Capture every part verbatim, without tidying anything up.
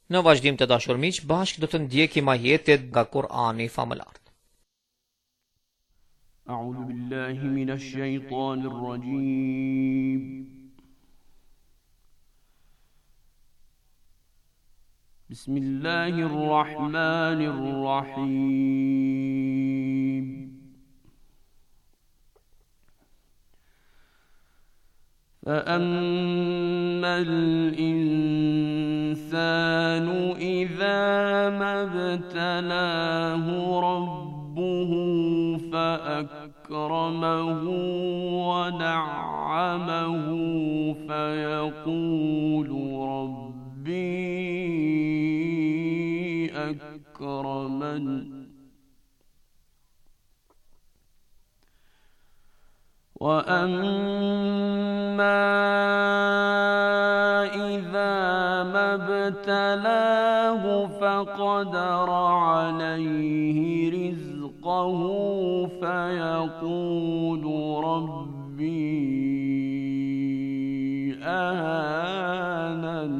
Në vazhdim të dashur miq, bashkë do të ndjekim ajetet nga Kur'ani famëlar. A'udhu billahi minash shaitanir rajim. Bismillahir rahmanir rahim. فأما الإنسان إذا ما ابتلاه ربه فأكرمه ونعمه فيقول ربي أكرمن وأما إذا ما ابتلاه فقدر عليه رزقه فيقول ربي أهانن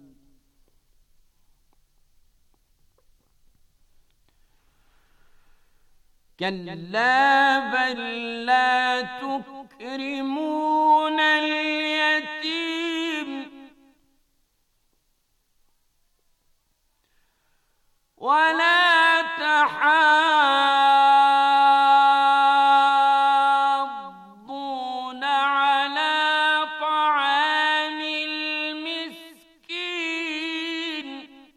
كلا بل لا تكرمون اليتيم ولا تحاضون على طعام المسكين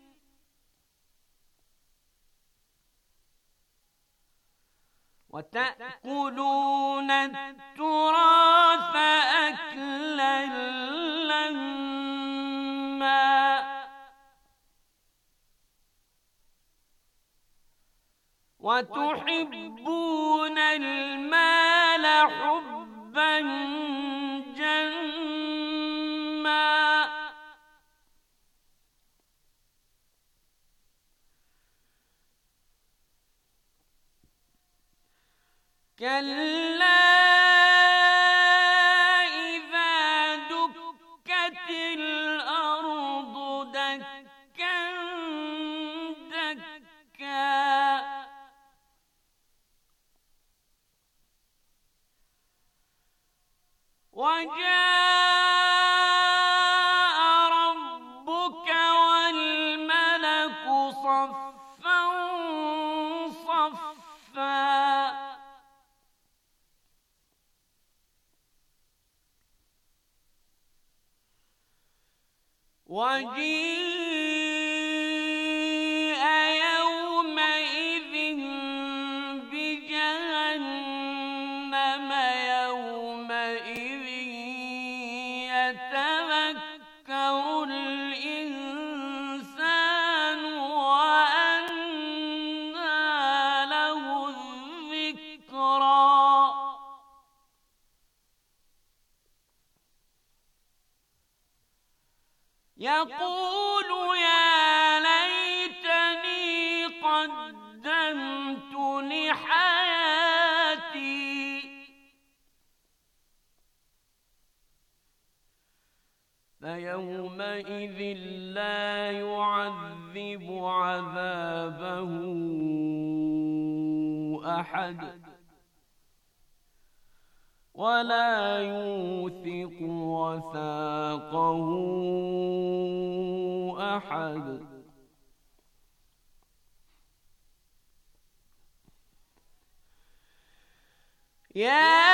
وتأكلون التراث أكلا لما وتحبون المال حبا جما كلا إذا دكت الأرض دكا دكا وجاء ربك والملك صفا صفا وجيء يومئذ بجهنم يومئذ يتذكر الإنسان وأنى له الذكرى يقول يا ليتني قدمت لحياتي فيومئذ لا يعذب عذابه أحد ولا يوثق وثاقه أحد يا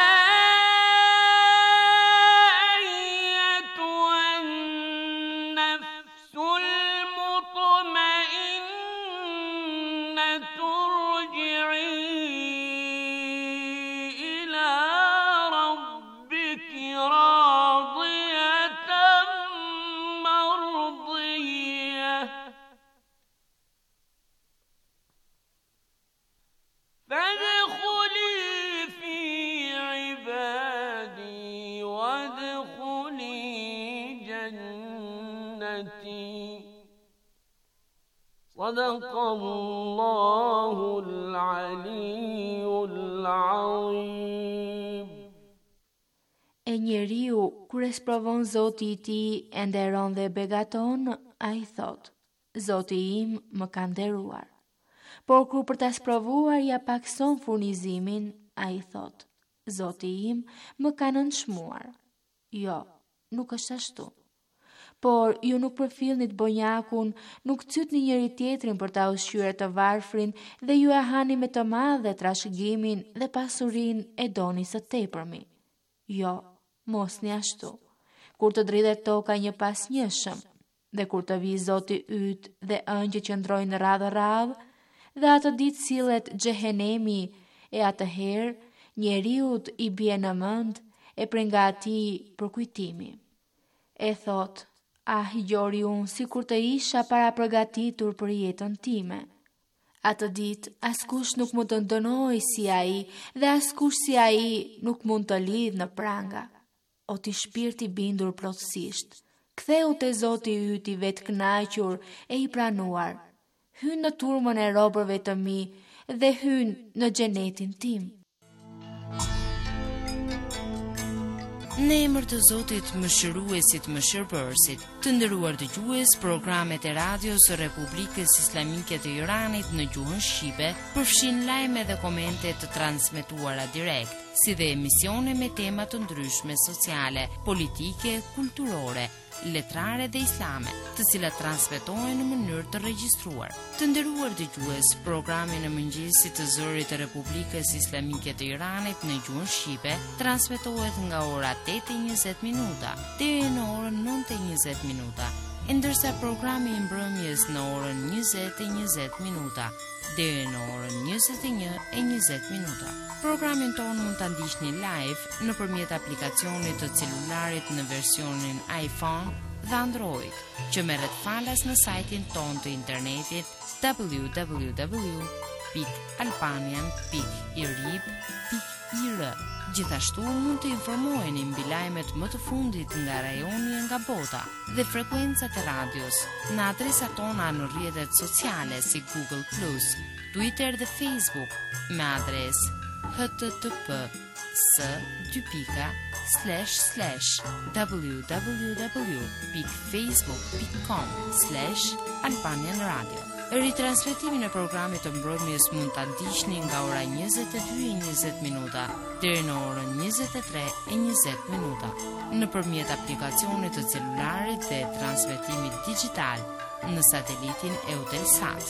صدق الله العلي العظيم. E njeriu, kur e sprovon Zoti i tij e nderon dhe begaton, ai thot: Zoti im më ka nderuar. Por kur për ta sprovuar ja pakson furnizimin, a i thot, Zoti im më ka nënçmuar. Jo, nuk është ashtu. Por ju nuk përfillnit bonjakun, nuk cytni njëri tjetrin për ta ushqyer të varfrin dhe ju e hani me të madhe trashëgimin dhe pasurin e doni së tepërmi. Jo, mos një ashtu. Kur të dridhet toka një pas njëshëm, dhe kur të vi Zoti yt dhe ëngjë që ndrojnë radhë radhë, dhe atë ditë sillet xhehenemi, e atëherë njeriut i bie në mend e prej nga atij për kujtimi. E thot, ah, gjori unë si kur të isha para përgatitur për jetën time. Atë ditë, askush nuk mund të ndënoj si ai dhe askush si ai nuk mund të lidh në pranga. O ti shpirti bindur plotësisht, ktheu te Zoti yt i vetë kënaqur e i pranuar. Hyn në turmën e robërve të mi dhe hyn në xhenetin tim. Në emër të Zotit Mëshiruesit Mëshirbërësit, të nderuar dëgjues, programet e radios së Republikës Islamike të Iranit në gjuhën shqipe përfshin lajme dhe komente të transmetuara direkt, si dhe emisione me tema të ndryshme sociale, politike, kulturore, letrare dhe islame, të cilat transmetohen në mënyrë të regjistruar. Të nderuar dëgjues, programi në mëngjesit të zërit të Republikës Islamike të Iranit në gjuhën shqipe transmetohet nga ora tetë e njëzet minuta deri në orën nëntë e njëzet minuta, ndërsa programi i mbrëmjes në orën njëzet e njëzet minuta deri në orën njëzet e një e njëzet minuta. Programin tonë mund të ndiqni live nëpërmjet aplikacionit të celularit në versionin iPhone dhe Android, që merret falas në sajtin tonë të internetit w w w pikë albanian pikë irib pikë i r. Gjithashtu mund të informoheni mbi lajmet më të fundit nga rajoni e nga bota dhe frekuencat e radios në adresat tona në rrjetet sociale si Google plus, Twitter dhe Facebook me adresë http s dy pika slash slash www pikë facebook pikë com slash albanian radio. Ritransmetimin e programit të mbrëmjes mund ta ndiqni nga ora njëzet e dy e njëzet minuta deri në orën njëzet e tre e njëzet minuta nëpërmjet aplikacionit të celularit dhe transmetimit digjital në satelitin Eutelsat.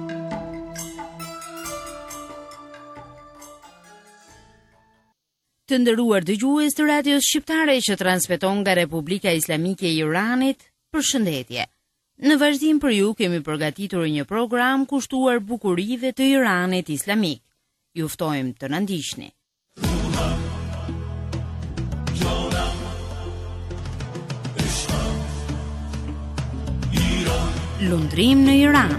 Të nderuar dëgjues të radios shqiptare që transmeton nga Republika Islamike e Iranit, përshëndetje. Në vazhdim për ju kemi përgatitur një program kushtuar bukurive të Iranit Islamik. Ju ftojmë të na ndiqni. Lundrim në Iran.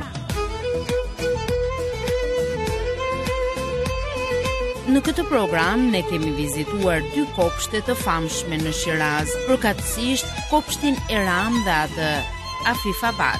Në këtë program ne kemi vizituar dy kopshte të famshme në Shiraz, përkatësisht kopshtin Eram dhe atë Afifabad.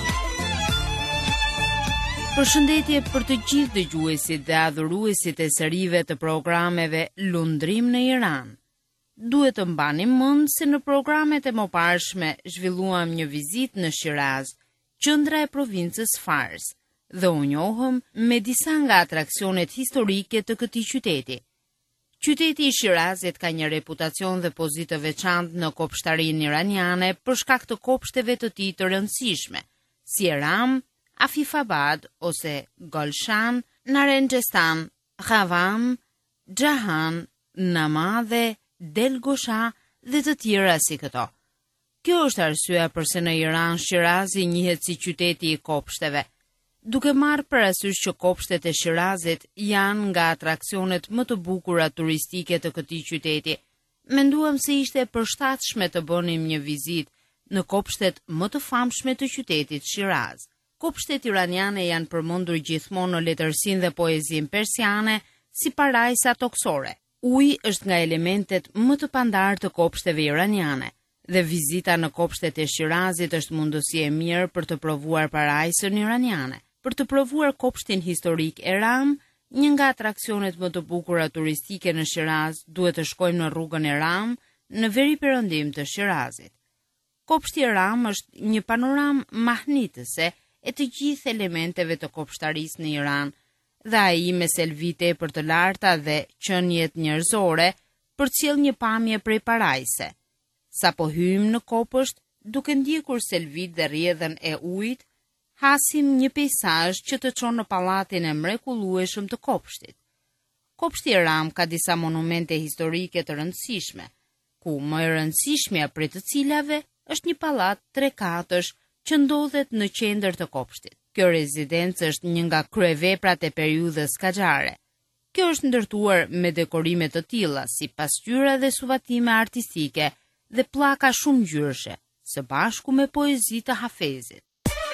Përshëndetje për të gjithë dëgjuesit dhe adhuruesit e serive të programeve Lundrim në Iran. Duhet të mbani mend se në programet e mëparshme zhvilluam një vizitë në Shiraz, qendra e provincës Fars, dhe u njohëm me disa nga atraksionet historike të këtij qyteti. Qyteti i Shirazit ka një reputacion dhe pozitë të veçantë në kopshtarinë iraniane për shkak të kopshteve të tij të rëndësishme, si Eram, Afifabad ose Golshan, Narenjestan, Khavam, Jahan, Namadhe, Delgosha dhe të tjera si këto. Kjo është arsyeja pse në Iran Shirazi njihet si qyteti i kopshteve. Duke marrë parasysh që kopshtet e Shirazit janë nga atraksionet më të bukura turistike të këtij qyteti, menduam se ishte e përshtatshme të bënim një vizitë në kopshtet më të famshme të qytetit Shiraz. Kopshtet iraniane janë përmendur gjithmonë në letërsinë dhe poezinë persiane si parajsa toksore. Uji është nga elementet më të pandarë të kopshteve iraniane, dhe vizita në kopshtet e Shirazit është mundësi e mirë për të provuar parajsën iraniane. Për të provuar kopshtin historik Eram, një nga atraksionet më të bukura turistike në Shiraz, duhet të shkojmë në rrugën Eram në veri perëndim të Shirazit. Kopshti Eram është një panoram mahnitëse e të gjithë elementeve të kopshtarisë në Iran, dhe ai me selvite për të larta dhe qënjet njerëzore përcjell një pamje prej parajse. Sa po hymë në kopësht, duke ndjekur selvit dhe rrjedhën e ujit, hasim një pejsazh që të çon në pallatin e mrekullueshëm të kopshtit. Kopshti i Ram ka disa monumente historike të rëndësishme, ku më e rëndësishmja prej të cilave është një pallat tre katësh që ndodhet në qendër të kopshtit. Kjo rezidencë është një nga kryeveprat e periudhës Kaxhare. Kjo është ndërtuar me dekorime të tilla si pasqyra dhe suvatime artistike dhe pllaka shumë ngjyrshe, së bashku me poezi të Hafezit.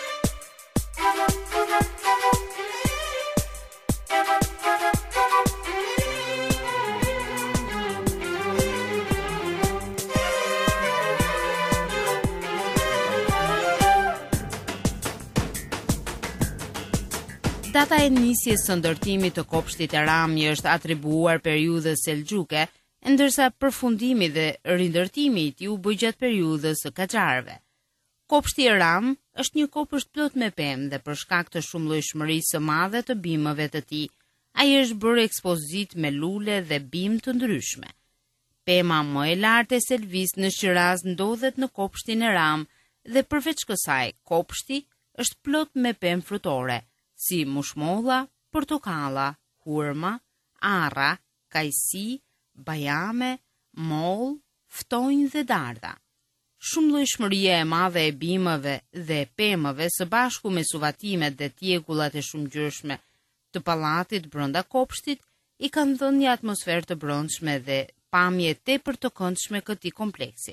Data e nisjes së ndërtimit të kopshtit e Rami është atribuar periudhës selxhuke, ndërsa përfundimi dhe rindërtimi i tij u bë gjatë periudhës së Kaxharëve. Kopshti i Ram është një kopësht plot me pemë dhe për shkak të shumëllojshmërisë së madhe të bimëve të tij, ai është bërë ekspozit me lule dhe bimë të ndryshme. Pema më e lartë e selvis në Shiraz ndodhet në kopshtin e Ram dhe përveç kësaj, kopshti është plot me pemë frutore, si mushmolla, portokalla, hurma, arra, kajsi, bajame, moll, ftojnë dhe dardha. Shumëllojshmëria e madhe e bimëve dhe pemëve së bashku me suvatimet dhe tjekullat e shumëngjyrshme të pallatit brenda kopshtit i kanë dhënë një atmosferë të brendshme dhe pamje tepër të këndshme këtij kompleksi.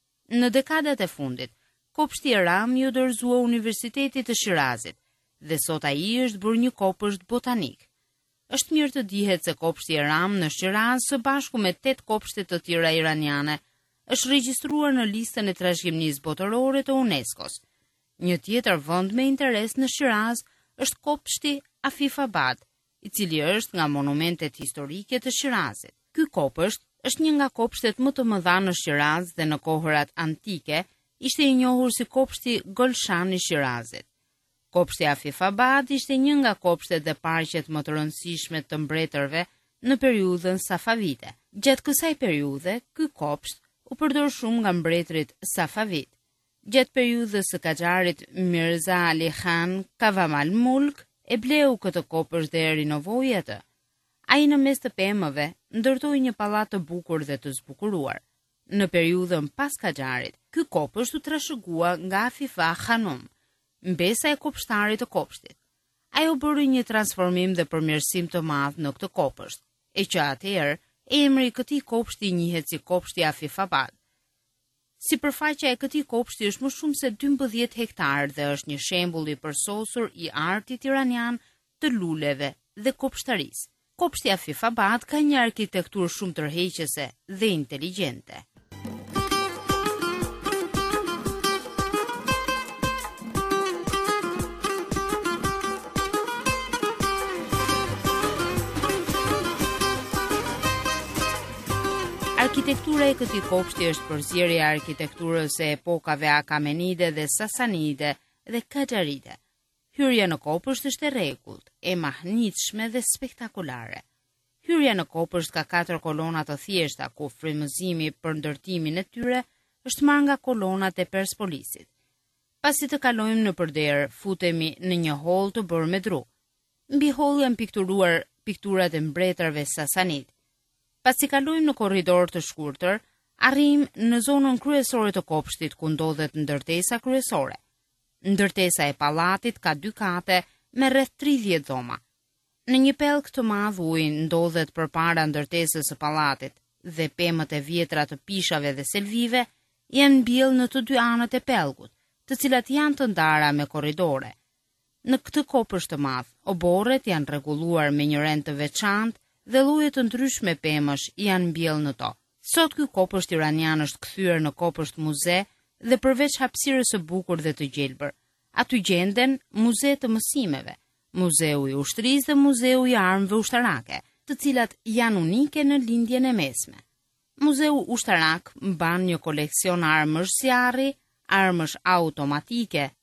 Në dekadat e fundit, kopshti i Ram u dorëzua Universitetit të Shirazit dhe sot ai është bërë një kopësht botanik. Është mirë të dihet se kopshti i Ram në Shiraz së bashku me tetë kopshte të tjera iraniane është regjistruar në listën e trashëgimisë botërore të UNESCO-s. Një tjetër vend me interes në Shiraz është kopshti Afifabad, i cili është nga monumentet historike të Shirazit. Ky kopësht është një nga kopshtet më të mëdha në Shiraz dhe në kohërat antike ishte i njohur si kopshti Golshan i Shirazit. Kopshti Afifabad ishte një nga kopshtet dhe parqet më të rëndësishme të mbretërve në periudhën Safavide. Gjatë kësaj periudhe, ky kopsht u përdor shumë nga mbretërit Safavit. Gjatë periudhës së Kaxharit, Mirza Ali Khan Kavamal Mulk e bleu këtë kopësht dhe e rinovoi atë. Ai në mes të pemëve ndërtoi një pallat të bukur dhe të zbukuruar. Në periudhën pas Kaxharit, ky kopësht u trashëgua nga Afifa Khanum, mbesa e kopshtarit të kopshtit. Ajo bëri një transformim dhe përmirësim të madh në këtë kopësht, e që atëherë emri i këtij kopshti njihet si kopshti Afifabad. Sipërfaqja e këtij kopshti është më shumë se dymbëdhjetë hektarë dhe është një shembull i përsosur i artit iranian të luleve dhe kopshtarisë. Kopshti Afifabad ka një arkitekturë shumë tërheqëse dhe inteligjente. Arkitektura e këtij kopshti është përzierje e arkitekturës së epokave Akamenide dhe Sasanide dhe Kaxharide. Hyrja në kopësht është e rregullt, e mahnitshme dhe spektakolare. Hyrja në kopësht ka katër kolona të thjeshta, ku frymëzimi për ndërtimin e tyre është marrë nga kolonat e Perspolisit. Pasi të kalojmë në përder, futemi në një hol të bërë me dru. Mbi hol janë pikturuar pikturat e mbretërve Sasanid. Pasi kalojmë në korridor të shkurtër, arrim në zonën kryesore të kopshtit ku ndodhet ndërtesa kryesore. Ndërtesa e pallatit ka dy kate me rreth tridhjetë dhoma. Në një pellk të madh uji ndodhet përpara ndërtesës së pallatit dhe pemët e vjetra të pishave dhe selvive janë mbjellë në të dy anët e pellkut, të cilat janë të ndara me korridore. Në këtë kopësht të madh, oborret janë rregulluar me një rend të veçantë dhe lloje të ndryshme pemësh janë mbjellë në to. Sot ky kopësht iranian është kthyer në kopësht muze dhe përveç hapësirës së bukur dhe të gjelbër, aty gjenden muze të mësimeve, muzeu i ushtrisë dhe muzeu i armëve ushtarake, të cilat janë unike në lindjen e mesme. Muzeu ushtarak mban një koleksion armësh si arri, armësh automatike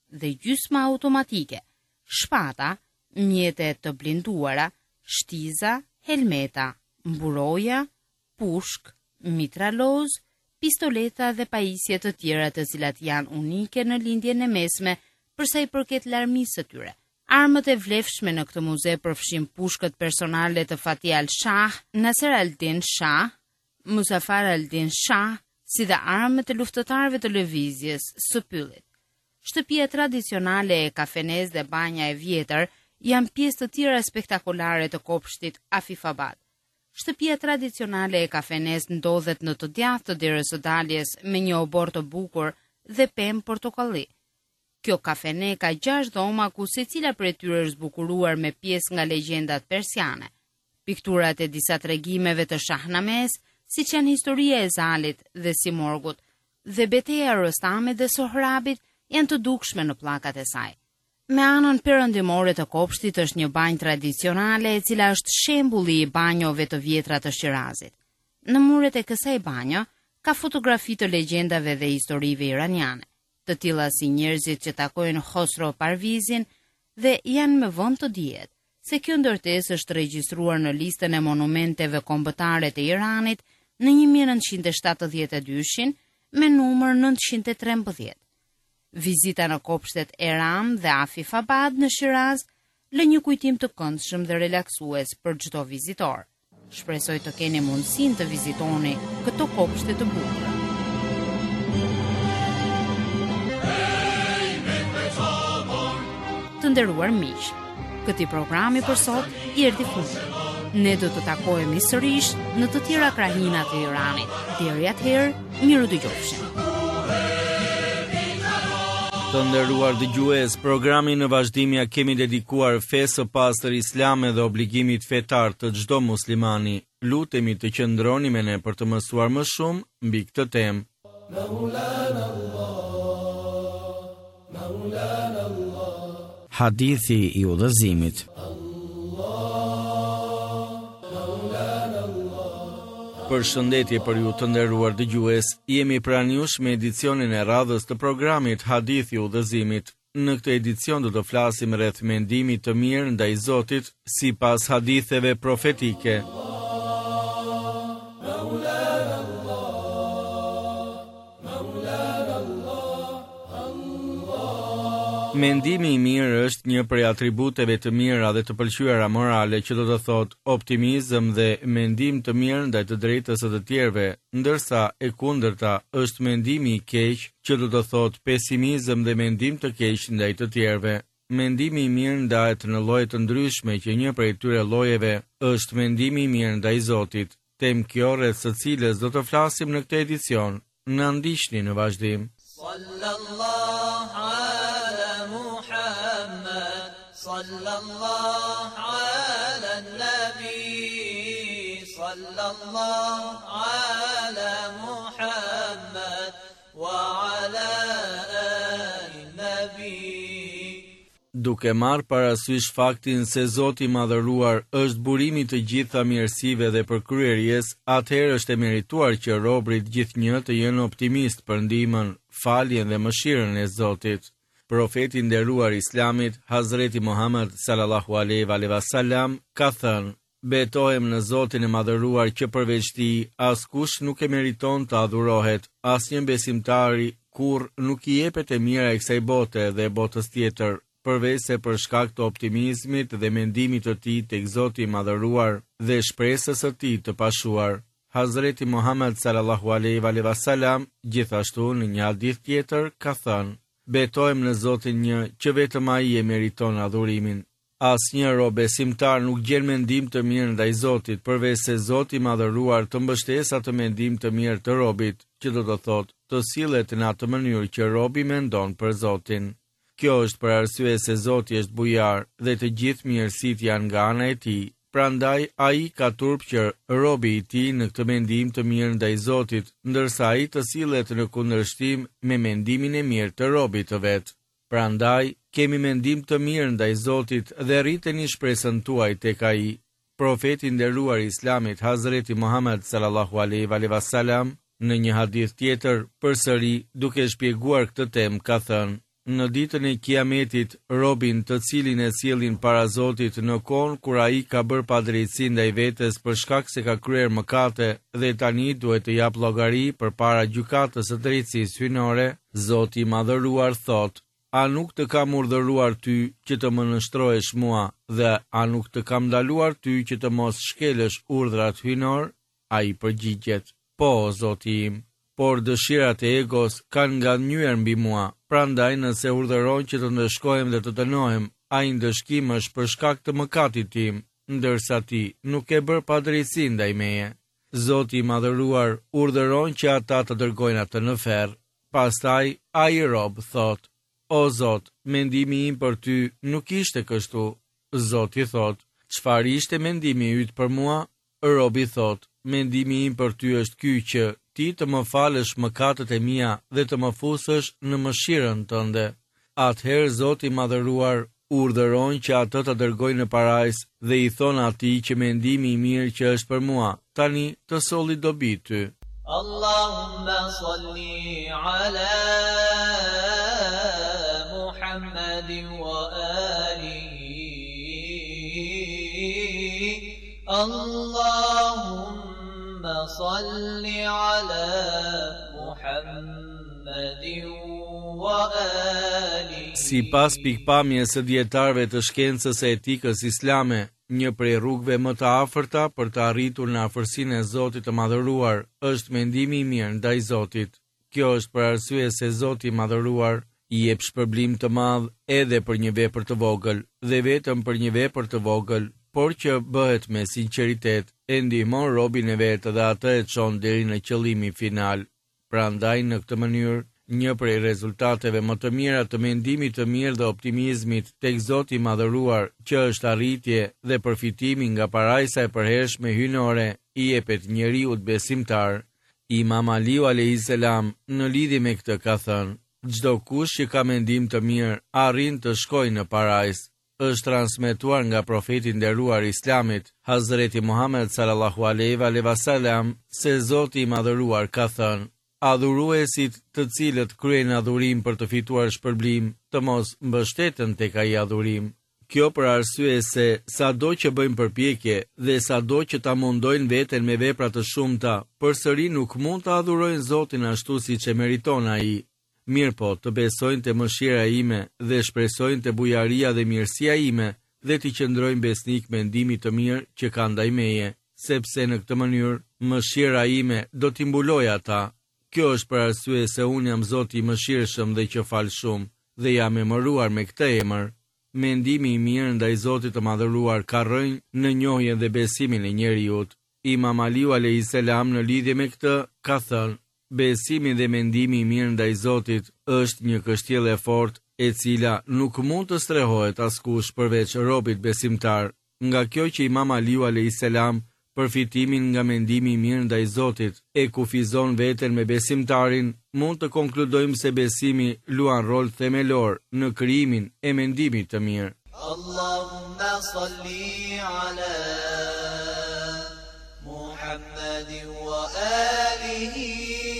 dhe gjysma automatike, shpata, mjetet të blinduara, shtiza, helmeta, mburoja, pushk, mitraloz, pistoleta dhe pajisje të tjera të cilat janë unike në lindjen e mesme përsa i përket larmisë së tyre. Armët e vlefshme në këtë muze përfshin pushkët personale të Fatih al-Shah, Nasser al-Din Shah, Muzaffar al-Din Shah, si dhe armët e luftëtarëve të lëvizjes së pyllit. Shtëpia tradicionale e kafenez dhe banja e vjetër janë pjesë të tjera spektakolare të kopshtit Afifabad. Shtëpia tradicionale e kafenez ndodhet në të djathtë të derës së daljes me një obor të bukur dhe pemë portokalli. Kjo kafene ka gjashtë dhoma ku secila prej tyre është zbukuruar me pjesë nga legjendat persiane. Pikturat e disa tregimeve të Shahnames, siç janë historia e Zalit dhe Simorgut, dhe betejë e Rostamit dhe Sohrabit janë të dukshme në pllakat e saj. Me anën perëndimore të kopshtit është një banjë tradicionale e cila është shembulli i banjove të vjetra të Shirazit. Në muret e kësaj banjo ka fotografi të legjendave dhe historive iraniane, të tilla si njerëzit që takojnë Khosro Parvizin dhe janë me vend të dihet se kjo ndërtesë është regjistruar në listën e monumenteve kombëtare të Iranit në një mijë nëntëqind e shtatëdhjetë e dy me numër nëntëqind e trembëdhjetë. Vizita në kopshtet Eram dhe Afifabad në Shiraz lë një kujtim të këndshëm dhe relaksues për çdo vizitor. Shpresoj të keni mundësinë të vizitoni këto kopshte të bukura. Të nderuar miq, këtij programi për sot i erdhi fundi. Ne do të takohemi sërish në të tjera krahina të Iranit. Deri atëherë, miru dëgjofshim. Të nderuar dëgjues, programin në vazhdim ja kemi dedikuar fesë së pastër islame dhe obligimit fetar të çdo muslimani. Lutemi të qëndroni me ne për të mësuar më shumë mbi këtë temë. Hadithi i udhëzimit. Për shëndetje për ju të nderuar dëgjues, jemi pranë jush me edicionin e radhës të programit Hadithi i udhëzimit. Në këtë edicion do të flasim rreth mendimit të mirë ndaj Zotit sipas haditheve profetike. Mendimi i mirë është një prej atributeve të mira dhe të pëlqyera morale, që do të thotë optimizëm dhe mendim të mirë ndaj të drejtës së të tjerëve, ndërsa e kundërta është mendimi i keq, që do të thotë pesimizëm dhe mendim të keq ndaj të tjerëve. Mendimi i mirë ndahet në lloje të ndryshme, që një prej tyre llojeve është mendimi i mirë ndaj Zotit. Temë kjo rreth së cilës do të flasim në këtë edicion. Na ndiqni në vazhdim. Sallallahu ala Muhammad, sallallahu ala nabi, sallallahu ala Muhammad wa ala ali nabi. Duke marrë parasysh faktin se Zoti i Madhëruar është burimi të gjitha mirësive dhe përkryerjes, atëherë është e merituar që robrit gjithnjë të jenë optimist për ndihmën, faljen dhe mëshirën e Zotit. Profeti nderuar Islamit, Hazreti Muhammed sallallahu alaihi wasallam, ka thënë: "Betohem në Zotin e Madhëruar që përveç tij askush nuk e meriton të adhurohet, asnjë besimtari kurrë nuk i jepet e mira e kësaj bote dhe botës tjetër, përveç se për shkak të optimizmit dhe mendimit të tij tek Zoti i Madhëruar dhe shpresës së tij të pashuar." Hazreti Muhammed sallallahu alaihi wasallam gjithashtu në një hadith tjetër ka thënë: "Betohem në Zotin një që vetëm ai e meriton adhurimin. Asnjë rob besimtar nuk gjen mendim të mirë ndaj Zotit, përveç se Zoti i Madhëruar të mbështesë atë mendim të mirë të robit, që do të thotë të sillet në atë mënyrë që robi mendon për Zotin." Kjo është për arsye se Zoti është bujar dhe të gjithë mirësitë janë nga ana e tij. Prandaj ai ka turp që robi i tij në këtë mendim të mirë ndaj Zotit, ndërsa ai të sillet në kundërshtim me mendimin e mirë të robit të vet. Prandaj kemi mendim të mirë ndaj Zotit dhe rriteni shpresën tuaj tek ai. Profeti nderuar Islamit, Hazreti Muhammed sallallahu alaihi wasallam, në një hadith tjetër, përsëri duke shpjeguar këtë temë ka thënë: në ditën e Kiametit, robin të cilin e sjellin para Zotit në kohën kur ai ka bërë padrejtësi ndaj vetes për shkak se ka kryer mëkate dhe tani duhet të jap llogari përpara gjykatës së drejtësisë hyjnore, Zoti i Madhëruar thot: A nuk të kam urdhëruar ty që të më nështrohesh mua dhe a nuk të kam ndaluar ty që të mos shkelësh urdhrat hyjnor? Ai përgjigjet: Po, Zoti im. Por dëshirat e egos kanë nganjyer mbi mua, prandaj nëse urdhëron që të ndëshkohem dhe të dënohem, ai ndëshkim është për shkak të mëkatit tim, ndërsa ti nuk e bër padrejtësi ndaj meje. Zoti i Madhëruar urdhëron që ata të dërgojnë atë në ferr. Pastaj ai rob thot: O Zot, mendimi im për ty nuk ishte kështu. Zoti thot: Çfarë ishte mendimi yt për mua? Robi thot: Mendimi im për ty është ky që ti të më falësh mëkatet e mia dhe të më fusësh në mëshirën tënde. Atëherë Zoti i Madhëruar urdhëron që atë të dërgojnë në parajs dhe i thon atij që mendimi i mirë që është për mua, tani të solli dobi ty. Allahumma salli ala Muhammadin wa alihi. Allahumma salli ala Muhammadin wa alihi. Sipas pikpamjes së dietarëve të shkencës së etikës islame, një prej rrugëve më të afërta për të arritur në afërsinë e Zotit të Madhëruar është mendimi i mirë ndaj Zotit. Kjo është për arsye se Zoti i Madhëruar i jep shpërblim të madh edhe për një vepër të vogël, dhe vetëm për një vepër të vogël, por që bëhet me sinqeritet, e ndihmon robin e vet dhe atë e çon deri në qëllimi final. Prandaj në këtë mënyrë, një prej rezultateve më të mira të mendimit të mirë dhe optimizmit tek Zoti i Madhëruar, që është arritje dhe përfitimi nga parajsa e përhershme hyjnore, i jepet njeriut besimtar. Imam Aliu alayhis salam në lidhje me këtë ka thënë: Çdo kush që ka mendim të mirë arrin të shkojë në parajs. Është transmetuar nga profeti nderuar i Islamit, Hazreti Muhammed sallallahu alaihi wasallam, se Zoti i Madhëruar ka thënë: Adhuruesit të cilët kryejnë adhurim për të fituar shpërblim, të mos mbështeten tek ai adhurim. Kjo për arsye se sado që bëjmë përpjekje dhe sado që ta mundojnë veten me vepra të shumta, përsëri nuk mund të adhurojnë Zotin ashtu siç e meriton ai. Mirë po, të besojnë të mëshira ime dhe shpresojnë të bujaria dhe mirësia ime dhe të qëndrojnë besnik mendimit të mirë që ka ndaj meje, sepse në këtë mënyrë mëshira ime do t'i mbuloj ata. Kjo është për arsye se unë jam Zoti i mëshirshëm dhe që fal shumë dhe jam emëruar me këtë emër. Mendimi i mirë ndaj Zotit të Madhëruar ka rrënjë në njohjen dhe besimin e njeriut. Imam Aliu alayhis salam në lidhje me këtë ka thënë: Besimi dhe mendimi i mirë ndaj Zotit është një kështjellë e fortë e cila nuk mund të strehohet askush përveç robit besimtar. Nga kjo që Imam Aliu alayhis salam përfitimin nga mendimi i mirë ndaj Zotit e kufizon veten me besimtarin, mund të konkludojmë se besimi luan rol themelor në krijimin e mendimit të mirë. Allahumma salli ala Muhammadin wa alihi.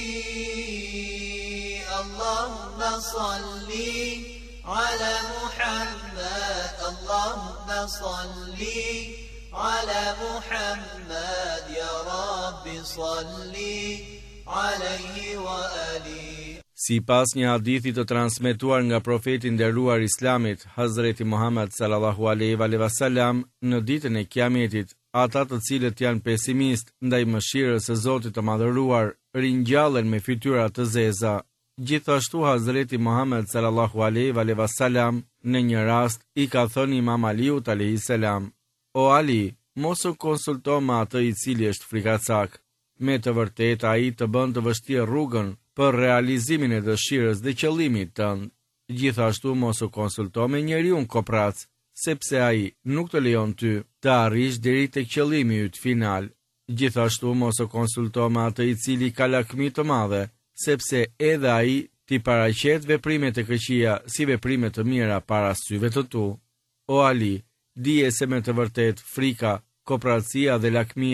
Allahumma salli ala Muhammad. Allahumma salli ala Muhammad. Ya Rabbi salli alayhi wa alihi. Si pas një hadithi të transmetuar nga profeti nderuar Islamit, Hazreti Muhammed sallallahu alaihi wasallam, në ditën e Kiametit, ata të cilët janë pesimist ndaj mëshirës së Zotit të Madhëruar ringjallen me fytyra të zeza. Gjithashtu Hazreti Muhammed sallallahu alaihi wasallam në një rast i ka thënë Imam Aliut alayhis salam: O Ali, mos u konsulto me atë i cili është frikacak. Me të vërtetë ai të bën të vështirë rrugën për realizimin e dëshirës dhe qëllimit tënd. Gjithashtu mos u konsulto me njeriu koprac, sepse ai nuk të lejon ty të arrish deri tek qëllimi yt final. Gjithashtu mos u konsulto me atë i cili ka lakmi të madhe, sepse edhe ai ti paraqet veprimet e këqija si veprime të mira para syve të tu. O Ali, dije se me të vërtet frika, kopracia dhe lakmia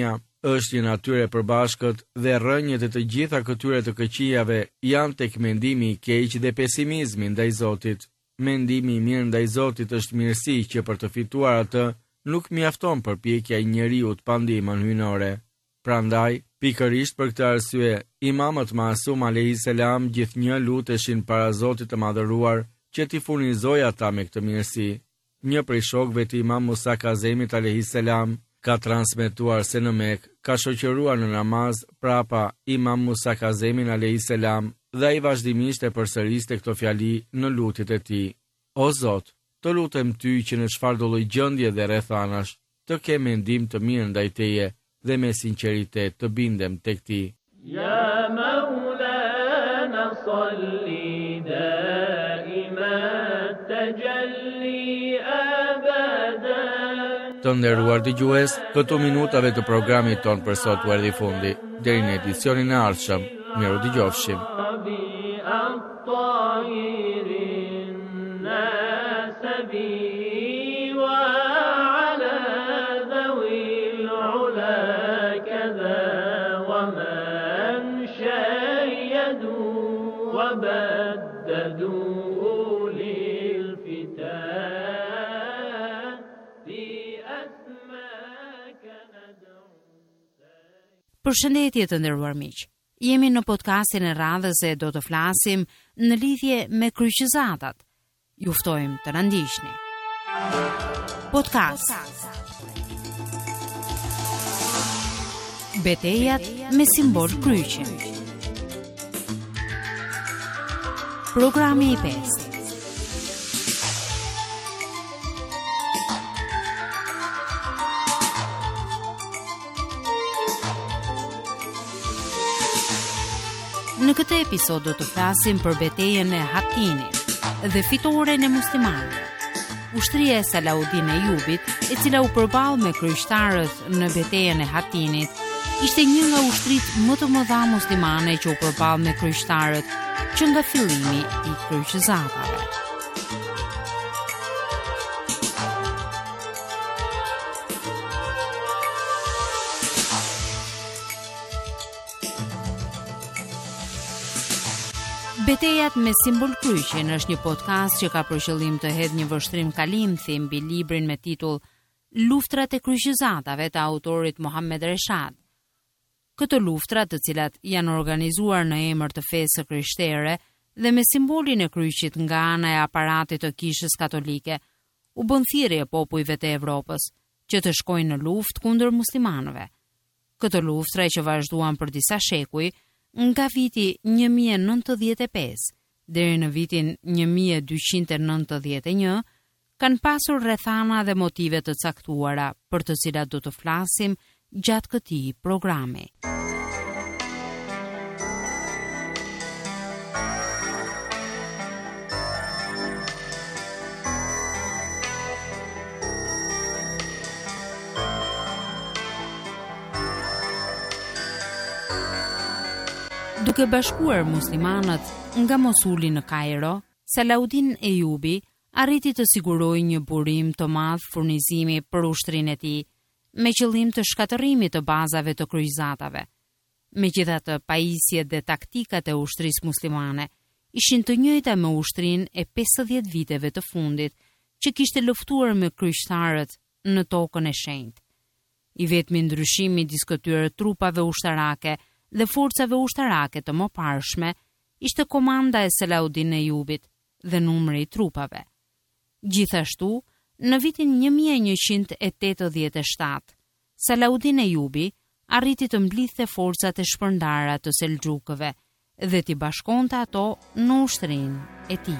është një natyrë e përbashkët dhe rrënjët e të gjitha këtyre të këqijave janë tek mendimi i keq dhe pesimizmi ndaj Zotit. Mendimi i mirë ndaj Zotit është mirësi që për të fituar atë nuk mjafton përpjekja e njeriu të pa ndihmën hyjnore. Prandaj, pikërisht për këtë arsye, imamët Masum alayhis salam gjithnjë luteshin para Zotit të Madhëruar që t'i furnizojë ata me këtë mirësi. Një prej shokëve të Imam Musa Kazemit alayhis salam ka transmetuar se në Mekë ka shoqëruar në namaz prapa Imam Musa Kazemin alayhis salam dhe ai vazhdimisht e përsëriste këto fjali në lutjet e tij. O Zot, të lutem ty që në çfarëdo lloj gjendje dhe rrethanash të kem mendim të mirë ndaj teje dhe me sinqeritet të bindem tek ti. Ya Maulana salli daiman tajalli abadan. Të nderuar dëgjues, këto minutave të programit ton për sot u erdhi fundi. Deri në edicionin e ardhshëm, miru dëgjofshim. Përshëndetje të nderuar miq. Jemi në podcastin e radhës e do të flasim në lidhje me kryqëzatat. Ju ftojmë të na ndiqni. Podcast. Betejat me simbol kryqe. Programi i pesë. Në këtë episod do të flasim për betejën e Hatinit dhe fitoren e muslimanëve. Ushtria e Salaudin Ejubit, e cila u përball me kryeqtarët në betejën e Hatinit, ishte një nga ushtritë më të mëdha muslimane që u përball me kryeqtarët që nga fillimi i kryqëzatave. Betejat me simbol kryqin është një podcast që ka për qëllim të hedhë një vështrim kalimthi mbi librin me titull Luftrat e kryqëzatave të autorit Mohammed Reshad. Këto luftra, të cilat janë organizuar në emër të fesë së krishtere dhe me simbolin e kryqit nga ana e aparatit të Kishës Katolike, u bën thirrje popujve të Evropës që të shkojnë në luftë kundër muslimanëve. Këto luftra që vazhduan për disa shekuj, nga viti një mijë e nëntëdhjetë e pesë deri në vitin një mijë e dyqind e nëntëdhjetë e një, kanë pasur rrethana dhe motive të caktuara për të cilat do të flasim gjatë këtij programi. Duke bashkuar muslimanët nga Mosuli në Kairo, Salaudin Ejubi arriti të sigurojë një burim të madh furnizimi për ushtrinë e tij, me qëllim të shkatërimit të bazave të kryqëzatave. Megjithatë, pajisjet dhe taktikat e ushtrisë muslimane ishin të njëjta me ushtrinë e pesëdhjetë viteve të fundit që kishte luftuar me kryqëtarët në tokën e shenjtë. I vetmi ndryshim midis këtyre trupave ushtarake dhe forcave ushtarake të mëparshme ishte komanda e Salaudin Ejubit dhe numri i trupave. Gjithashtu, në vitin një mijë e njëqind e tetëdhjetë e shtatë, Salaudin Ejubi arriti të mblidhte forcat e shpërndara të Selxhukëve dhe t'i bashkonte ato në ushtrinë e tij.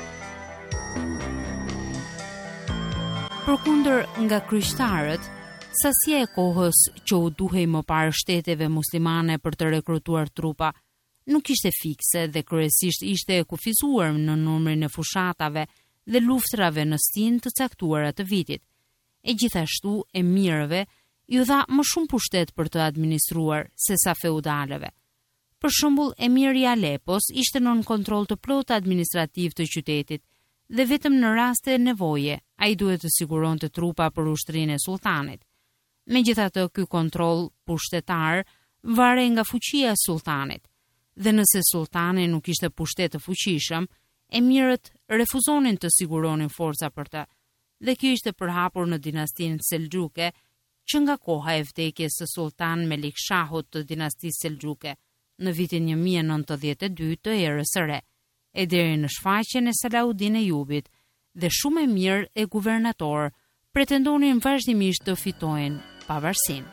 Përkundër nga kryqëtarët, Sasia e kohës që u duhej më parë shteteve muslimane për të rekrutuar trupa nuk ishte fikse dhe kryesisht ishte e kufizuar në numrin e fushatave dhe luftrave në stinë të caktuara të vitit. E gjithashtu emirëve ju dha më shumë pushtet për të administruar se sa feudaleve. Për shembull, emiri i Alepos ishte nën kontroll të plotë administrativ të qytetit dhe vetëm në raste nevoje ai duhet të siguronte trupa për ushtrinë e sultanit. Megjithatë, ky kontroll pushtetar vare nga fuqia e sultanit, dhe nëse sultani nuk ishte pushtet të fuqishëm, emirët refuzonin të siguronin forca për të, dhe kjo ishte përhapur në dinastinë Selxhuke, që nga koha e vdekjes së sultan Melikshahut të dinastisë Selxhuke në vitin një mijë e nëntëdhjetë e dy të erës së re, e deri në shfaqjen e Salaudin Ejubit, dhe shumë emir e guvernator pretendonin vazhdimisht të fitojnë pavarësinë.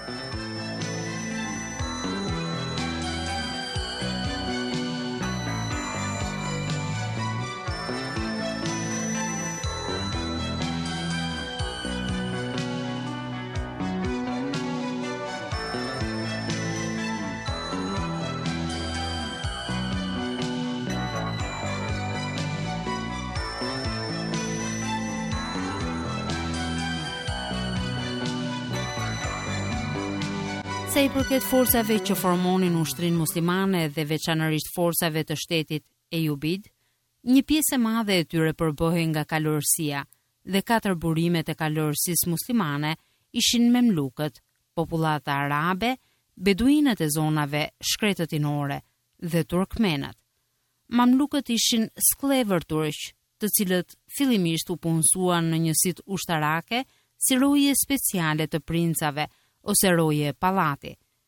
Sa i përket forcave që formonin ushtrinë muslimane dhe veçanërisht forcave të shtetit Ejubid, një pjesë e madhe e tyre përbëhej nga kalorësia dhe katër burimet e kalorësisë muslimane ishin memlukët, popullata arabe, beduinët e zonave shkretëtinore dhe turkmenët. Mamlukët ishin skllëvër turq, të cilët fillimisht u punësuan në njësit ushtarake si roje speciale të princave ose roje pallati.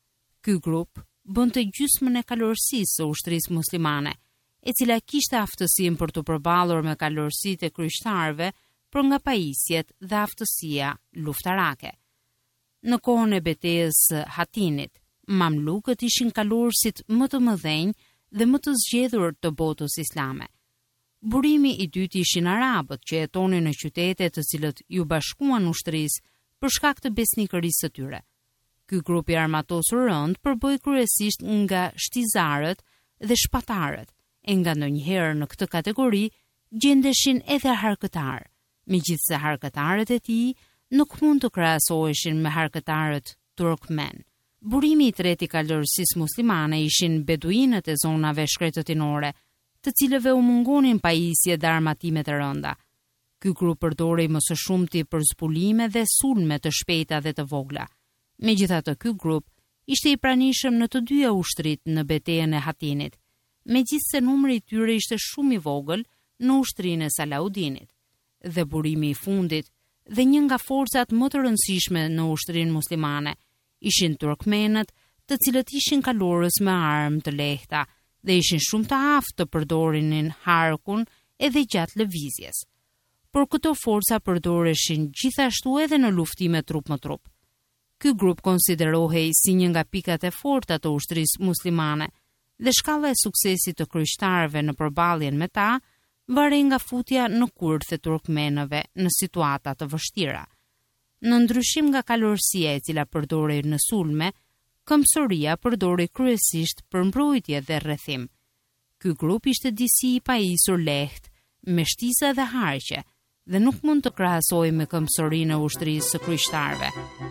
Ky grup bënte gjysmën e kalorësisë së ushtrisë muslimane, e cila kishte aftësinë për të përballur me kalorësitë e kryqëtarëve, por nga pajisjet dhe aftësia luftarake. Në kohën e betejës së Hatinit, mamlukët ishin kalorësit më të mëdhenj dhe më të zgjedhur të botës islame. Burimi i dytë ishin arabët që jetonin në qytete të cilët ju bashkuan ushtrisë për shkak të besnikërisë së tyre. Ky grup i armatosur rënd përbëj kryesisht nga shtizarët dhe shpatarët, e nga ndonjëherë në këtë kategori gjendeshin edhe harkëtarë, megjithse harkëtarët e tij nuk mund të krahasoheshin me harkëtarët turkmen. Burimi i tretë i kalorësisë muslimane ishin beduinët e zonave shkretëtinore, të cilëve u mungonin pajisje dhe armatime të rënda. Ky grup përdorej më së shumti për zbulime dhe sulme të shpejta dhe të vogla. Megjithatë, ky grup ishte i pranishëm në të dyja ushtrit në betejën e Hatinit, megjithse numri i tyre ishte shumë i vogël në ushtrinë e Salaudinit. Dhe burimi i fundit dhe një nga forcat më të rëndësishme në ushtrinë muslimane ishin turkmenët, të cilët ishin kalorës me armë të lehta dhe ishin shumë të aftë të përdorinin harkun edhe gjatë lëvizjes. Por këto forca përdoreshin gjithashtu edhe në luftime trup më trup. Ky grup konsiderohej si një nga pikat e forta të ushtrisë muslimane dhe shkalla e suksesit të kryqëtarëve në përballjen me ta varej nga futja në kurth e turkmenëve në situata të vështira. Në ndryshim nga kalorësia e cila përdorej në sulme, këmbësoria përdorej kryesisht për mbrojtje dhe rrethim. Ky grup ishte disi i pajisur lehtë, me shtisa dhe harqe, dhe nuk mund të krahasojë me këmbësorinë e ushtrisë së kryqëtarëve.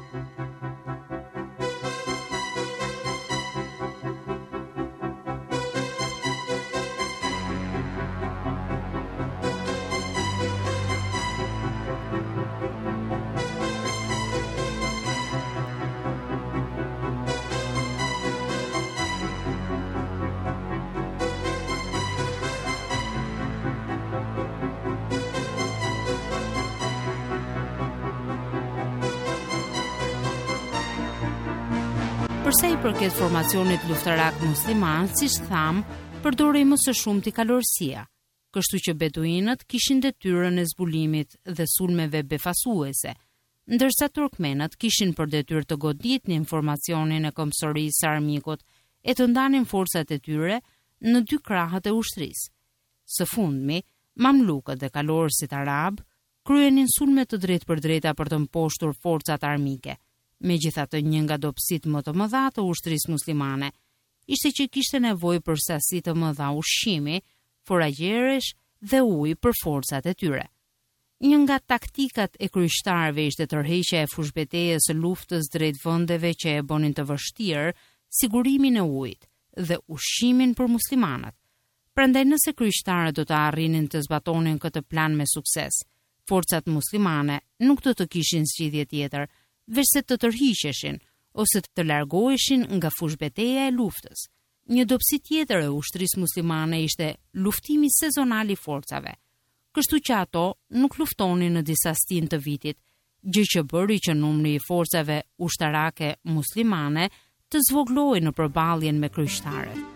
Përsa i përket formacionit luftarak musliman, siç tham, përdorej më së shumti kalorësia, kështu që beduinët kishin detyrën e zbulimit dhe sulmeve befasuese, ndërsa turkmenët kishin për detyrë të goditnin informacionin e këmbësorisë së armikut e të ndanin forcat e tyre në dy krahët e ushtrisë. Së fundmi, mamlukët dhe kalorësit arab kryenin sulme të drejtë për drejta për të mposhtur forcat armike. Megjithatë, një nga dobësitë më të mëdha të ushtrisë muslimane ishte që kishte nevojë për sasi të mëdha ushqimi, foragjeresh dhe ujë për forcat e tyre. Një nga taktikat e kryqëtarëve ishte tërheqja e fushbetejës së luftës drejt vendeve që e bonin të vështirë sigurimin e ujit dhe ushqimin për muslimanët. Prandaj nëse kryqëtarët do të arrinin të zbatonin këtë plan me sukses, forcat muslimane nuk do të kishin zgjidhje tjetër veç se të tërhiqeshin ose të largoheshin nga fushbeteja e luftës. Një dobësi tjetër e ushtrisë muslimane ishte luftimi sezonal i forcave, kështu që ato nuk luftonin në disa stin të vitit, gjë që bëri që numri i forcave ushtarake muslimane të zvoglohej në përballjen me kryqëtarët.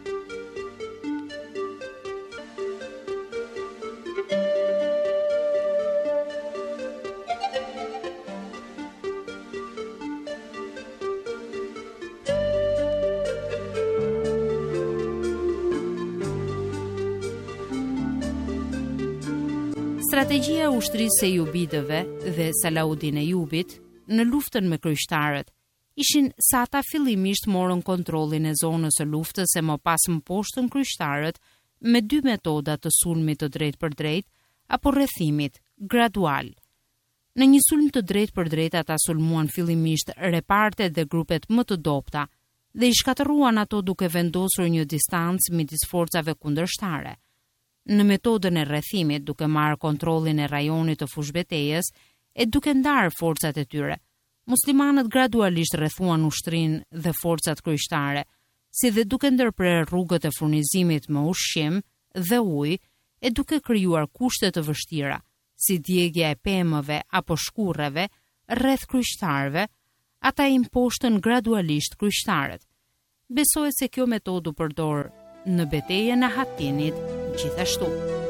Strategjia e ushtrisë e Jubidëve dhe Salaudin Ejubit në luftën me kryqëtarët ishin se ata fillimisht morën kontrollin e zonës së luftës e më pas më poshtën kryqëtarët me dy metoda të sulmit të drejtë për drejtë apo rrethimit gradual. Në një sulm të drejtë për drejtë ata sulmuan fillimisht repartet dhe grupet më të dobta dhe i shkatëruan ato duke vendosur një distancë midis forcave kundërshtare. Në metodën e rrethimit, duke marrë kontrollin e rajonit të fushbetejës e duke ndarë forcat e tyre, muslimanët gradualisht rrethuan ushtrinë dhe forcat kryqëtare, si dhe duke ndërprerë rrugët e furnizimit me ushqim dhe ujë e duke krijuar kushte të vështira, si djegja e pemëve apo shkurreve rreth kryqëtarëve, ata i imposhtën gradualisht kryqëtarët. Besohet se kjo metodë u përdor në betejën e Hatinit gjithashtu.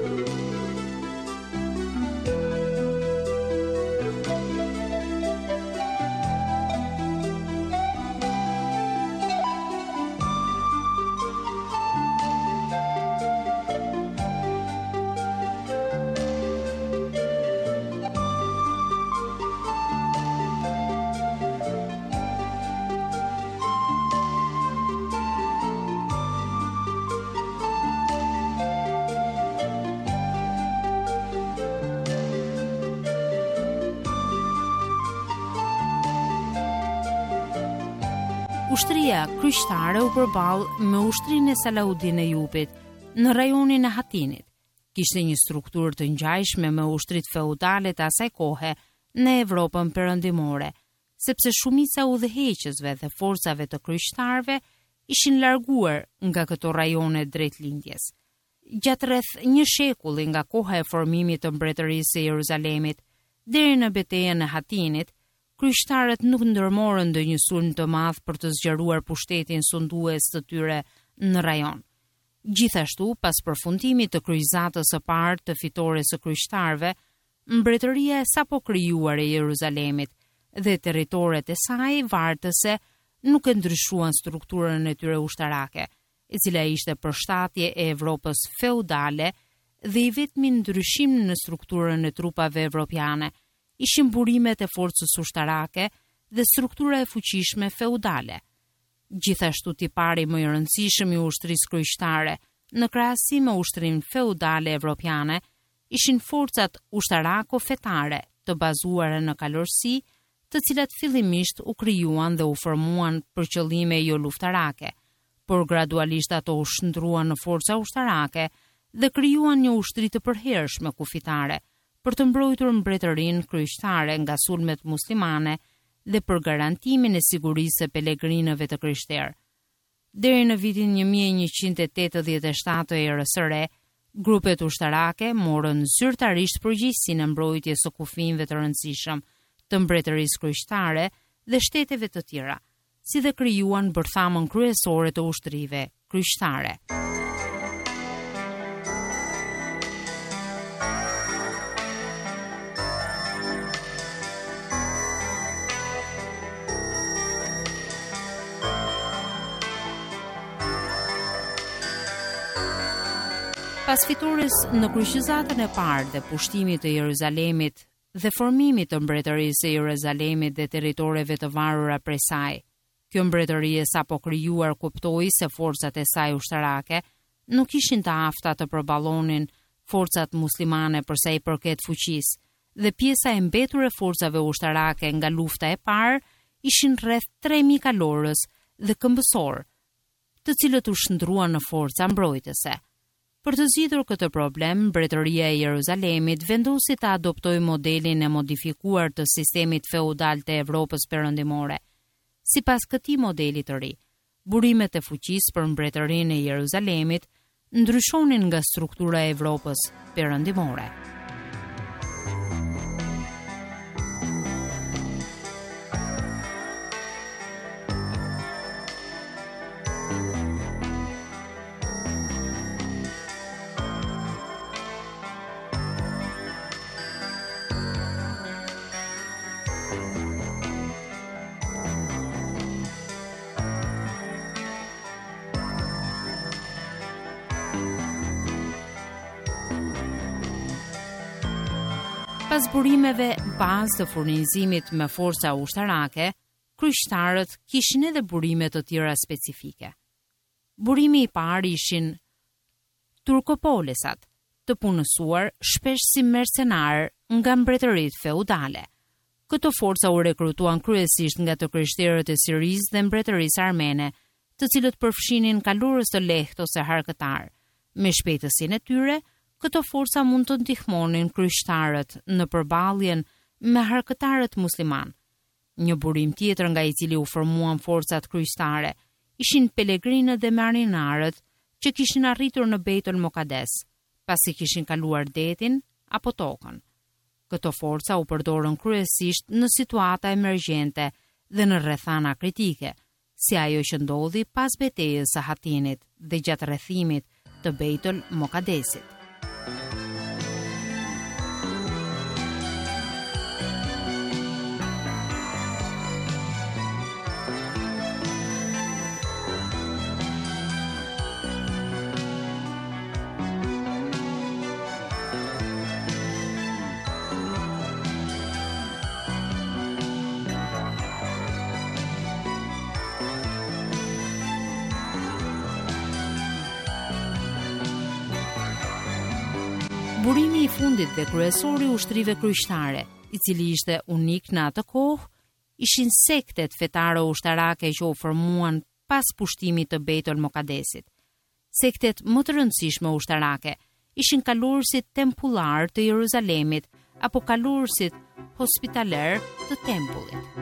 Ushtria kryqëtare u përball me ushtrinë e Salaudin Ejubit në rajonin e Hatinit. Kishte një strukturë të ngjajshme me ushtrit feudale të asaj kohe në Evropën perëndimore, sepse shumica e udhëheqësve dhe forcave të kryqëtarëve ishin larguar nga këto rajone drejt lindjes. Gjatë rreth një shekulli nga koha e formimit të mbretërisë së Jeruzalemit deri në betejën e Hatinit, kryqëtarët nuk ndërmorën ndonjë sulm të madh për të zgjeruar pushtetin sundues të tyre në rajon. Gjithashtu, pas përfundimit të kryqëzatës së parë të fitores së kryqëtarëve, mbretëria e sapo krijuar e Jeruzalemit dhe territoret e saj vartëse nuk e ndryshuan strukturën e tyre ushtarake, e cila ishte përshtatje e Evropës feudale dhe i vetmi ndryshim në strukturën e trupave evropiane ishin burimet e forcës ushtarake dhe struktura e fuqishme feudale. Gjithashtu tipari më i rëndësishëm i ushtrisë kryqëtare në krahasim me ushtrinë feudale evropiane ishin forcat ushtarako-fetare të bazuara në kalorësi, të cilat fillimisht u krijuan dhe u formuan për qëllime jo luftarake, por gradualisht ato u shndruan në forca ushtarake dhe krijuan një ushtri të përhershme kufitare për të mbrojtur mbretërinë kryqëtare nga sulmet muslimane dhe për garantimin e sigurisë së pelegrinëve të krishterë. Deri në vitin një mijë e njëqind e tetëdhjetë e shtatë të erës së re, grupet ushtarake morën zyrtarisht përgjegjësinë e mbrojtjes së kufive të rëndësishëm të mbretërisë kryqëtare dhe shteteve të tjera, si dhe krijuan bërthamën kryesore të ushtrive kryqëtare. Pas fitores në kryqëzatën e parë dhe pushtimit të Jeruzalemit dhe formimit të mbretërisë së Jeruzalemit dhe territoreve të varura prej saj. Kjo mbretëri e sapo krijuar kuptoi se forcat e saj ushtarake nuk ishin të afta të përballonin forcat muslimane për sa i përket fuqisë, dhe pjesa e mbetur e forcave ushtarake nga lufta e parë ishin rreth tre mijë kalorës dhe këmbësor, të cilët u shndruan në forca mbrojtëse. Për të zgjidhur këtë problem, mbretëria e Jeruzalemit vendosi të adoptojë modelin e modifikuar të sistemit feudal të Evropës perëndimore. Sipas këtij modeli të ri, burimet e fuqisë për mbretërinë e Jeruzalemit ndryshonin nga struktura e Evropës perëndimore. Pas burimeve bazë të furnizimit me forca ushtarake, kryqëtarët kishin edhe burime të tjera specifike. Burimi i parë ishin turkopolizat, të punësuar shpesh si mercenar nga mbretëritë feudale. Këto forca u rekrutuan kryesisht nga të krishterët e Sirisë dhe mbretërisë armene, të cilët përfshinin kalorës të lehtë ose harkëtar. Me shpejtësinë e tyre, këto forca mund të ndihmonin kryqëtarët në përballjen me harkëtarët musliman. Një burim tjetër nga i cili u formuan forcat kryqëtare ishin pelegrinët dhe marinarët që kishin arritur në Beitul Mokades, pasi kishin kaluar detin apo tokën. Këto forca u përdorën kryesisht në situata emergjente dhe në rrethana kritike, si ajo që ndodhi pas betejës së Hatinit dhe gjatë rrethimit të Beitul Mokadesit. Burimi i fundit dhe kryesori i ushtrive kryqëtare, i cili ishte unik në atë kohë, ishin sektet fetare ushtarake që u formuan pas pushtimit të Beitul Mokadesit. Sektet më të rëndësishme ushtarake ishin kalorësit tempullar të Jeruzalemit apo kalorësit hospitaler të tempullit.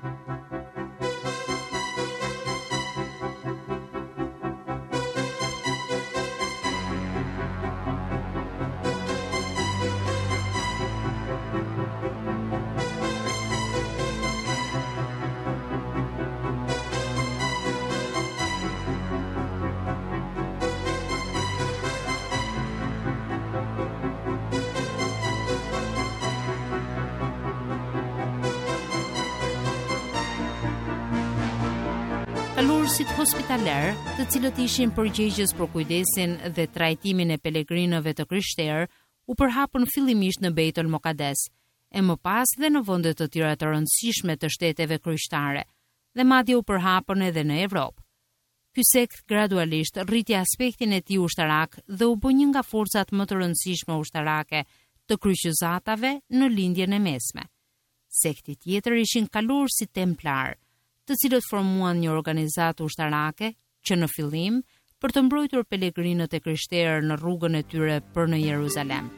Kalorësit hospitaler, të cilët ishin përgjegjës për kujdesin dhe trajtimin e pelegrinëve të krishterë, u përhapën fillimisht në Beitul Mokades, e më pas dhe në vende të tjera të rëndësishme të shteteve krishtere, dhe madje u përhapën edhe në Evropë. Ky sekt gradualisht rriti aspektin e tij ushtarak dhe u bë një nga forcat më të rëndësishme ushtarake të kryqëzatave në lindjen e mesme. Sekti tjetër ishin kalorësit templar, të cilët formuan një organizatë ushtarake që në fillim për të mbrojtur pelegrinët e krishterë në rrugën e tyre për në Jeruzalem.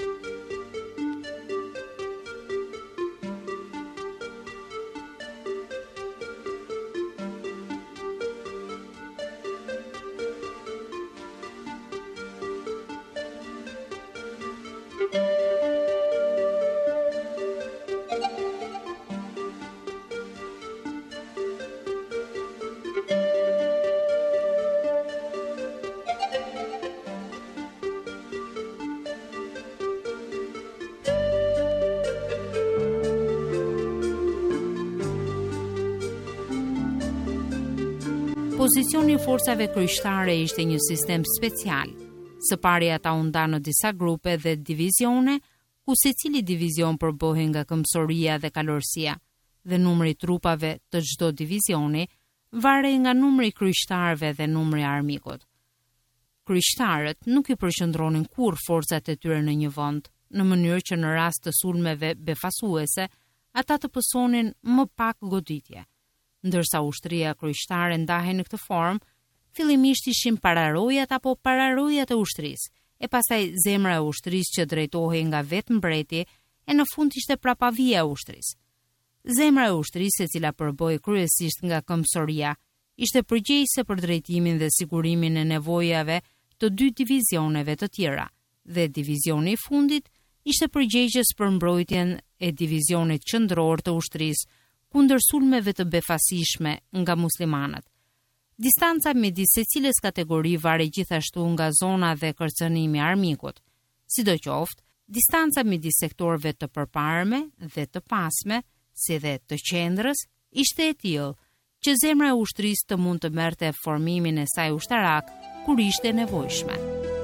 Pozicioni i forcave kryqëtare ishte një sistem special. Së pari ata u ndan në disa grupe dhe divizione, ku secili divizion përbohej nga këmbësoria dhe kalorësia dhe numri i trupave të çdo divizioni varej nga numri i kryqëtarëve dhe numri i armikut. Kryqëtarët nuk i përqendronin kurrë forcat e tyre në një vend, në mënyrë që në rast të sulmeve befasuese, ata të pësonin më pak goditje. Ndërsa ushtria kryqëtare ndahej në këtë formë, fillimisht ishin pararojat apo pararojat e ushtrisë, e pastaj zemra e ushtrisë që drejtohej nga vetë mbreti, e në fund ishte prapavia e ushtrisë. Zemra e ushtrisë, e cila përbëhej kryesisht nga këmbësoria, ishte përgjegjëse për drejtimin dhe sigurimin e nevojave të dy divizioneve të tjera, dhe divizioni i fundit ishte përgjegjës për mbrojtjen e divizionit qendror të ushtrisë kundër sulmeve të befasishme nga muslimanët. Distanca midis secilës kategori varej gjithashtu nga zona dhe kërcënimi i armikut. Sidoqoftë, distanca midis sektorëve të përparme dhe të pasme, si dhe të qendrës, ishte e tillë që zemra e ushtrisë të mund të merrte formimin e saj ushtarak kur ishte nevojshme.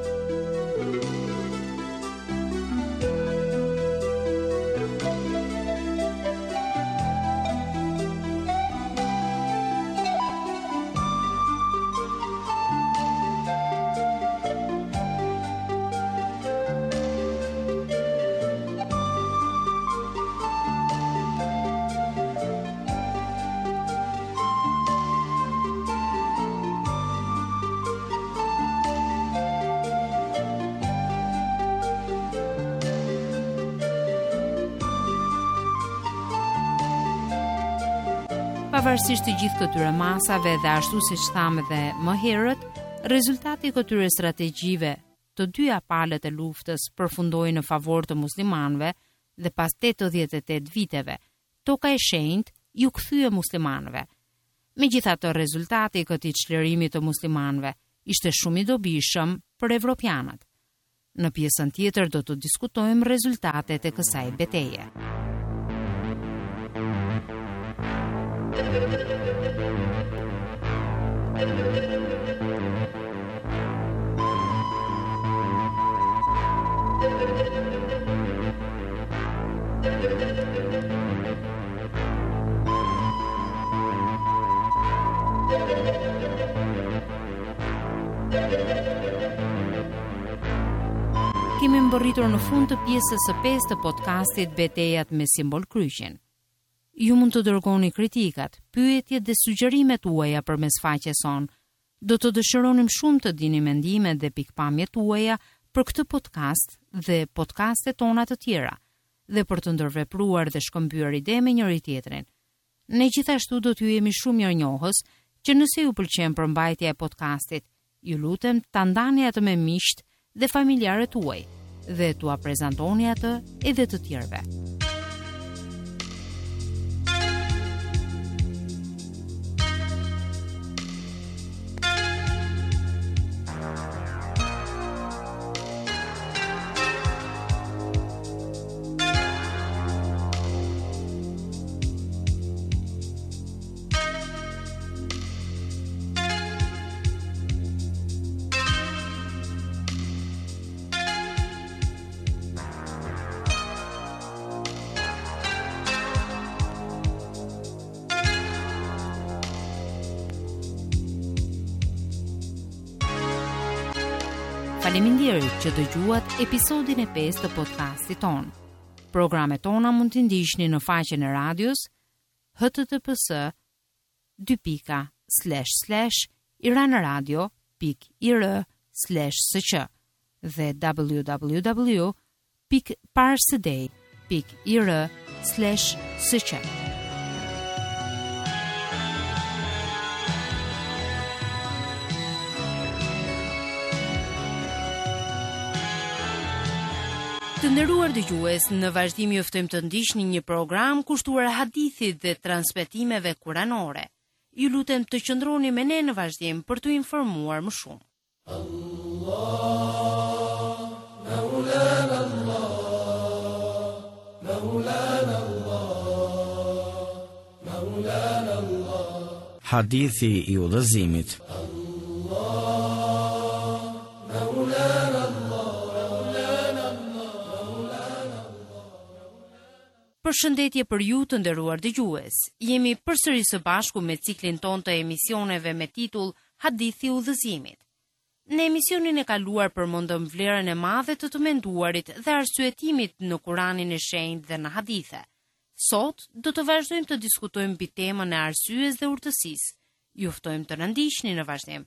Pavarësisht të gjithë këtyre masave dhe ashtu siç thamë dhe më herët, rezultati i këtyre strategjive të dyja palët e luftës përfundoi në favor të muslimanëve dhe pas tetëdhjetë e tetë viteve, toka e shenjtë ju kthye muslimanëve. Megjithatë, rezultati i këtij çlirimi të muslimanëve ishte shumë i dobishëm për evropianët. Në pjesën tjetër do të diskutojmë rezultatet e kësaj betejë. Kemi mbërritur në fund të pjesës së pesë të podcastit Betejat me simbol kryqin. Ju mund të dërgoni kritikat, pyetjet dhe sugjerimet tuaja përmes faqes son. Do të dëshironim shumë të dini mendimet dhe pikpamjet tuaja për këtë podcast dhe podcastet tona të tjera, dhe për të ndërvepruar dhe shkëmbyer ide me njëri tjetrin. Ne gjithashtu do t'ju jemi shumë mirënjohës që nëse ju pëlqen përmbajtja e podcastit, ju lutem ta ndani atë me miqt dhe familjarët tuaj dhe t'ua prezantoni atë edhe të tjerëve. Faleminderit që dëgjuat episodin e pesë të podcastit ton. Programet tona mund t'i ndiqni në faqen e radios h t t p s dy pika slash slash iranradio pik i r slash s q dhe w w w pik parsedej pik i r slash s q. Të nderuar dëgjues, në vazhdim ju ftojmë të ndiqni një program kushtuar hadithit dhe transmetimeve kuranore. Ju lutem të qëndroni me ne në vazhdim për t'u informuar më shumë. Allah, Maulana Allah, Maulana Allah, Maulana Allah. Hadithi i udhëzimit. Allah, Maulana Allah. Përshëndetje për ju të nderuar dëgjues. Jemi përsëri së bashku me ciklin ton të emisioneve me titull Hadithi i udhëzimit. Në emisionin e kaluar përmendëm vlerën e madhe të të menduarit dhe arsyetimit në Kuranin e Shenjtë dhe në hadithe. Sot do të vazhdojmë të diskutojmë mbi temën e arsyes dhe urtësisë. Ju ftojmë të na ndiqni në vazhdim.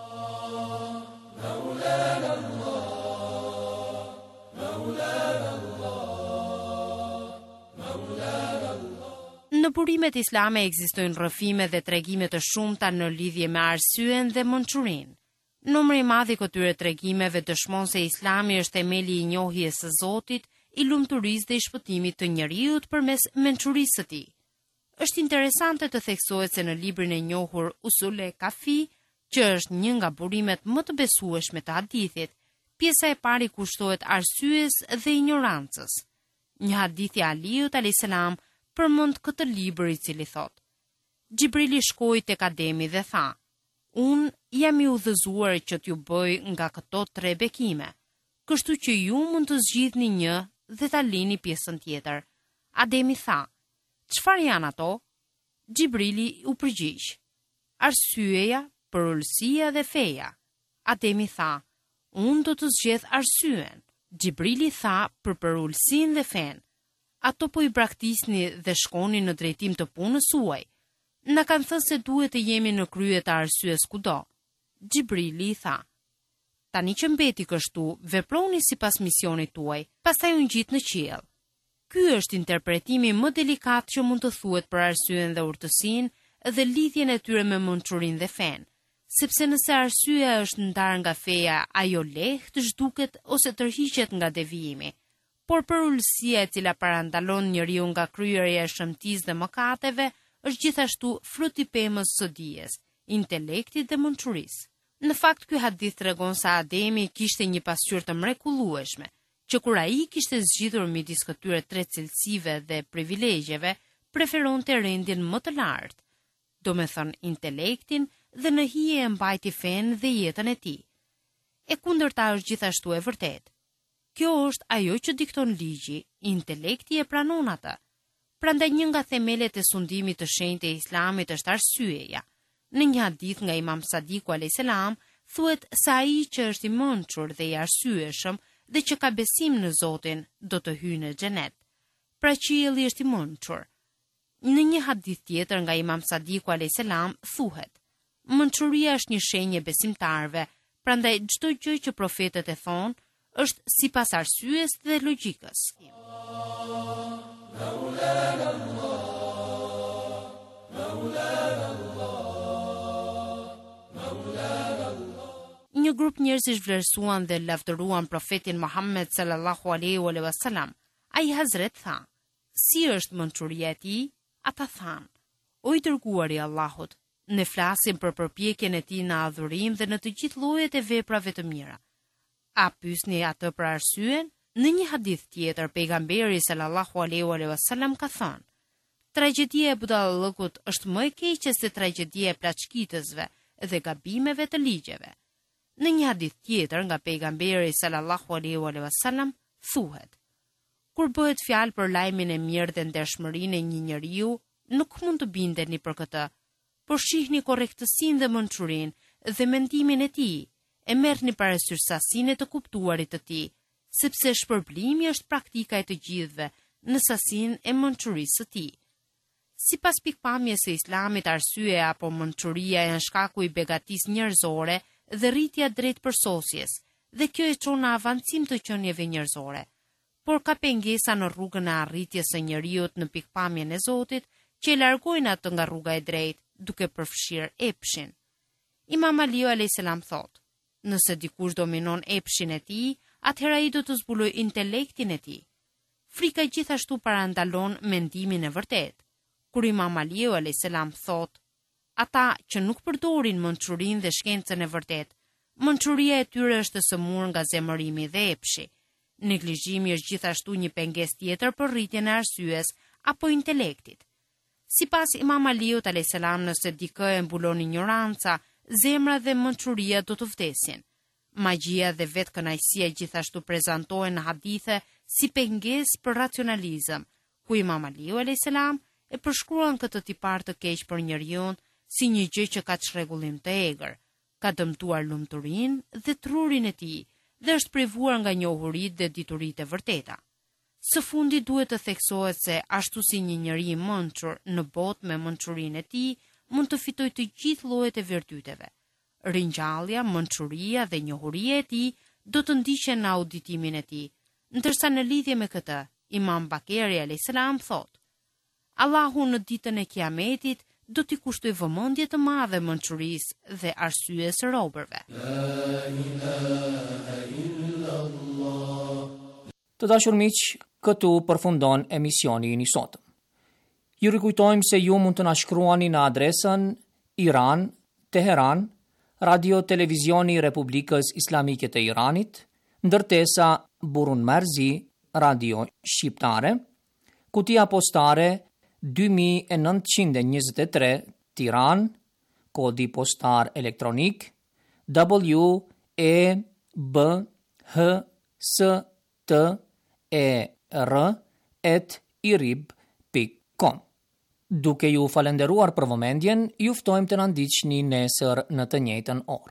Në burimet islame ekzistojnë rrëfime dhe tregime të shumta në lidhje me arsyen dhe mençurinë. Numri i madh i këtyre tregimeve dëshmon se Islami është themeli i njohjes së Zotit, i lumturisë dhe i shpëtimit të njerëzit përmes mençurisë së tij. Është interesante të theksohet se në librin e njohur Usul e Kafi, që është një nga burimet më të besueshme të hadithit, pjesa e parë kushtohet arsyes dhe ignorancës. Një hadith i Aliut alayhis salam përmend këtë libër i cili thotë: Xhibrili shkoi tek Ademi dhe tha: Unë jam i udhëzuar që t'ju bëj nga këto tre bekime, kështu që ju mund të zgjidhni një dhe ta lini pjesën tjetër. Ademi tha: Çfarë janë ato? Xhibrili u përgjigj: Arsyeja, përullësia dhe feja. Ademi tha: Unë do të zgjedh arsyen. Xhibrili tha për përullësinë dhe fen: Ato po i braktisni dhe shkoni në drejtim të punës suaj. Na kanë thënë se duhet të jemi në krye të arsyes kudo. Xhibrili i tha: Tani që mbeti kështu, veproni sipas misionit tuaj, pastaj u ngjit në qiell. Ky është interpretimi më delikat që mund të thuhet për arsyen dhe urtësinë dhe lidhjen e tyre me mençurinë dhe fen, sepse nëse arsyeja është ndarë nga feja, ajo lehtë zhduket ose tërhiqet nga devijimi. Por përullësia e cila parandalon njeriu nga kryerja e shëmtisë dhe mëkateve është gjithashtu frut i pemës së dijes, intelektit dhe mençurisë. Në fakt, ky hadith tregon se Ademi kishte një pasqyrë të mrekullueshme, që kur ai kishte zgjidhur midis këtyre tre cilësive dhe privilegjeve, preferonte rendin më të lartë, do me thënë intelektin dhe në hije e mbajti fen dhe jetën e tij. E kundërta është gjithashtu e vërtetë. Kjo është ajo që dikton ligji, intelekti e pranon atë. Prandaj një nga themelet e sundimit të shenjtë e Islamit është arsyeja. Në një hadith nga Imam Sadiku alayhis salam thuhet se ai që është i mençur dhe i arsyeshëm dhe që ka besim në Zotin do të hyjë në xhenet. Pra qielli është i mençur. Në një hadith tjetër nga Imam Sadiku alayhis salam thuhet: Mençuria është një shenjë e besimtarëve, prandaj çdo gjë që profetët e thonë është sipas arsyes dhe logjikës. Një grup njerëzish vlerësuan dhe lavdëruan profetin Muhammed sallallahu alaihi wasallam. Ai Hazret tha: Si është mençuria e tij? Ata thanë: O i dërguari i Allahut, ne flasim për përpjekjen e tij në adhurim dhe në të gjithë llojet e veprave të mira. A pyesni atë për arsyen? Në një hadith tjetër, pejgamberi sallallahu alaihi wasallam ka thënë: Tragjedia e budallëkut është më e keqe se tragjedia e plaçkitësve dhe gabimeve të ligjeve. Në një hadith tjetër nga pejgamberi sallallahu alaihi wasallam thuhet: Kur bëhet fjalë për lajmin e mirë dhe ndershmërinë e një njeriu, nuk mund të bindeni për këtë, por shihni korrektësinë dhe mençurinë dhe mendimin e tij. E merrni parasysh sasinë të kuptuarit të tij, sepse shpërblimi është praktika e të gjithëve në sasinë e mençurisë së tij. Sipas pikpamjes së Islamit, arsyeja apo mençuria janë shkaku i begatisë njerëzore dhe rritja drejt përsosjes, dhe kjo e çon në avancim të qenieve njerëzore. Por ka pengesa në rrugën e arritjes së njeriut në pikpamjen e Zotit, që e largojnë atë nga rruga e drejtë, duke përfshirë epshin. Imam Aliu alayhis salam thotë: Nëse dikush dominon epshin e tij, atëherë ai do të zbulojë intelektin e tij. Frika gjithashtu parandalon mendimin e vërtetë. Kur Imam Aliu alayhis salam thotë: Ata që nuk përdorin mençurinë dhe shkencën e vërtetë, mençuria e tyre është sëmurë nga zemërimi dhe epshi. Neglizhimi është gjithashtu një pengesë tjetër për rritjen e arsyes apo intelektit. Sipas Imam Aliut alayhis salam, nëse dikë e mbulon ignoranca, zemra dhe mençuria do të vdesin. Magjia dhe vetë kënaqësia gjithashtu prezantohen në hadithe si pengesë për racionalizëm, ku Imam Aliu alayhis salam e përshkruan këtë tipar të keq për njeriu si një gjë që ka çrregullim të egër, ka dëmtuar lumturinë dhe trurin e tij dhe është privuar nga njohuritë dhe dituritë e vërteta. Së fundi duhet të theksohet se ashtu si një njeri i mençur në botë me mençurinë e tij mund të fitojë të gjithë llojet e virtyteve. Ringjallja, mençuria dhe njohuria e tij do të ndiqen në auditimin e tij, ndërsa në lidhje me këtë, Imam Bakeri alayhis salam thotë: Allahu në ditën e Kiametit do t'i kushtoj vëmendje të madhe mençurisë dhe arsyes së robërve. Të dashur miq, këtu përfundon emisioni i sotëm. Ju rikujtojmë se ju mund të na shkruani në adresën Iran, Teheran, Radio Televizioni Republikës Islamike të Iranit, ndërtesa Burun Marzi, Radio Shqiptare, kutia postare dy mijë e nëntëqind e njëzet e tre, Tiranë, kodi postar elektronik W E B H S T E R at irib pikë com. Duke ju falenderuar për vëmendjen, ju ftojmë të na ndiqni nesër në të njëjtën orë.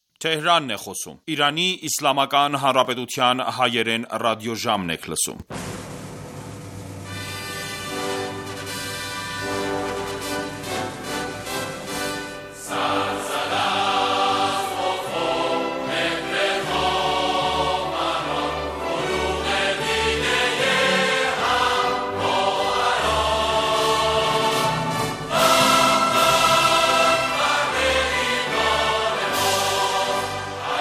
Թեհրանն է խոսում։ Իրանի Իսլամական Հանրապետության հայերեն ռադիոժամն եք լսում։